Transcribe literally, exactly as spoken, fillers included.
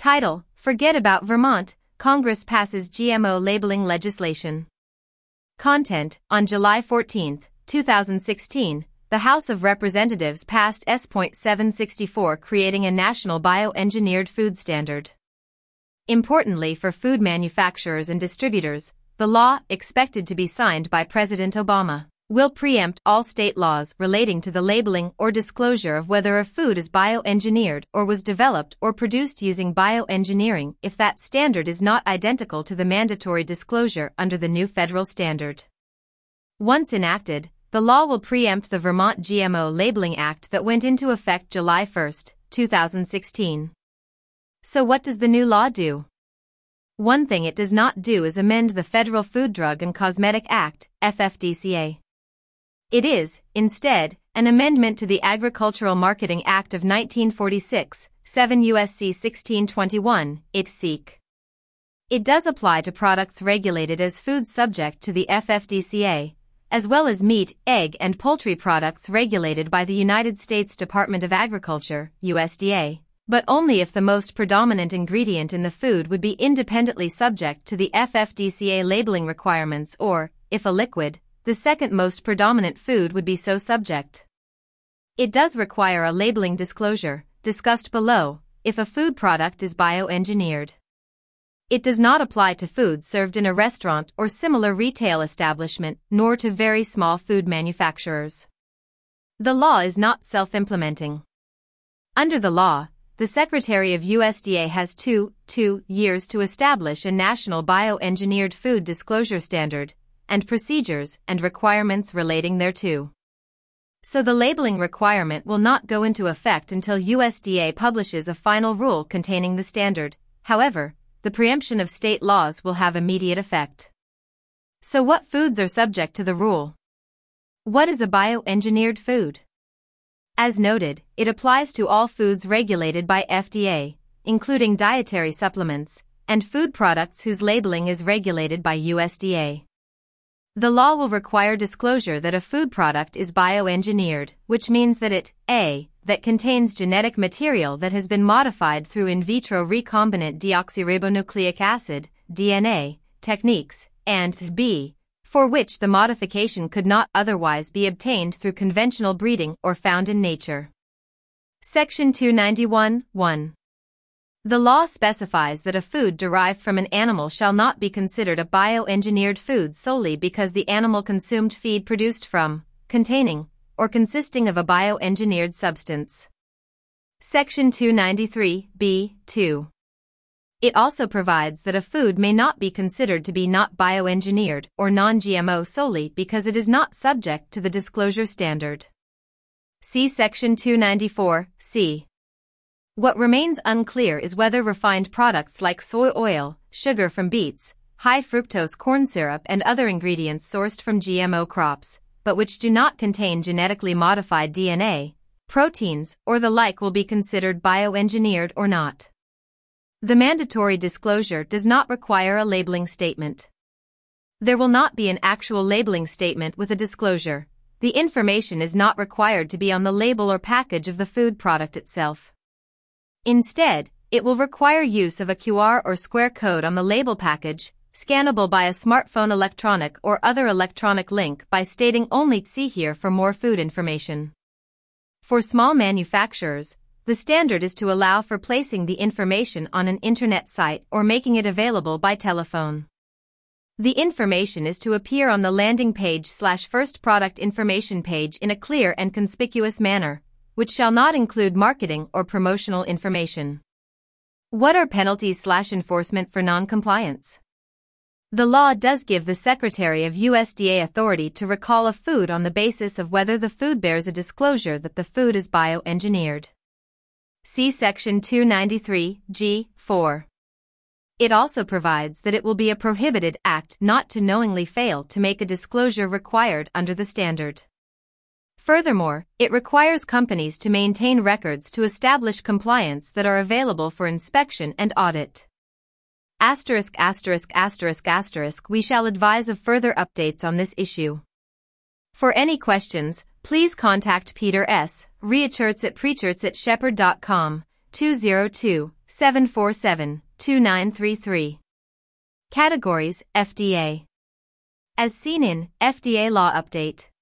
Title: Forget about Vermont, Congress passes G M O labeling legislation. Content: On July fourteenth, two thousand sixteen, the House of Representatives passed S seven sixty-four creating a national bioengineered food standard. Importantly for food manufacturers and distributors, the law, expected to be signed by President Obama, will preempt all state laws relating to the labeling or disclosure of whether a food is bioengineered or was developed or produced using bioengineering if that standard is not identical to the mandatory disclosure under the new federal standard. Once enacted, the law will preempt the Vermont G M O Labeling Act that went into effect July first, two thousand sixteen. So what does the new law do? One thing it does not do is amend the Federal Food, Drug and Cosmetic Act, F F D C A. It is, instead, an amendment to the Agricultural Marketing Act of nineteen forty-six, seven U S C sixteen twenty-one, I T S E C. It does apply to products regulated as foods subject to the F F D C A, as well as meat, egg and poultry products regulated by the United States Department of Agriculture, U S D A, but only if the most predominant ingredient in the food would be independently subject to the F F D C A labeling requirements or, if a liquid, the second most predominant food would be so subject. It does require a labeling disclosure, discussed below, if a food product is bioengineered. It does not apply to food served in a restaurant or similar retail establishment, nor to very small food manufacturers. The law is not self-implementing. Under the law, the Secretary of U S D A has two, two years to establish a national bioengineered food disclosure standard, and procedures and requirements relating thereto. So the labeling requirement will not go into effect until U S D A publishes a final rule containing the standard. However, the preemption of state laws will have immediate effect. So what foods are subject to the rule? What is a bioengineered food? As noted, it applies to all foods regulated by F D A, including dietary supplements, and food products whose labeling is regulated by U S D A. The law will require disclosure that a food product is bioengineered, which means that it, A, that contains genetic material that has been modified through in vitro recombinant deoxyribonucleic acid, D N A, techniques, and B, for which the modification could not otherwise be obtained through conventional breeding or found in nature. Section two ninety-one, one. The law specifies that a food derived from an animal shall not be considered a bioengineered food solely because the animal consumed feed produced from, containing, or consisting of a bioengineered substance. Section two ninety-three, B, two. It also provides that a food may not be considered to be not bioengineered or non-G M O solely because it is not subject to the disclosure standard. See Section two ninety-four, C. What remains unclear is whether refined products like soy oil, sugar from beets, high fructose corn syrup and other ingredients sourced from G M O crops, but which do not contain genetically modified D N A, proteins, or the like will be considered bioengineered or not. The mandatory disclosure does not require a labeling statement. There will not be an actual labeling statement with a disclosure. The information is not required to be on the label or package of the food product itself. Instead, it will require use of a Q R or square code on the label package, scannable by a smartphone electronic or other electronic link by stating only "See here for more food information." For small manufacturers, the standard is to allow for placing the information on an internet site or making it available by telephone. The information is to appear on the landing page slash first product information page in a clear and conspicuous manner, which shall not include marketing or promotional information. What are penalties slash enforcement for non-compliance? The law does give the Secretary of U S D A authority to recall a food on the basis of whether the food bears a disclosure that the food is bioengineered. See Section two ninety-three, G, four. It also provides that it will be a prohibited act not to knowingly fail to make a disclosure required under the standard. Furthermore, it requires companies to maintain records to establish compliance that are available for inspection and audit. Asterisk asterisk asterisk asterisk we shall advise of further updates on this issue. For any questions, please contact Peter S. Reacherts at preacherts at shepherd dot com. two zero two, seven four seven, two nine three three. Categories: F D A. As seen in F D A Law Update.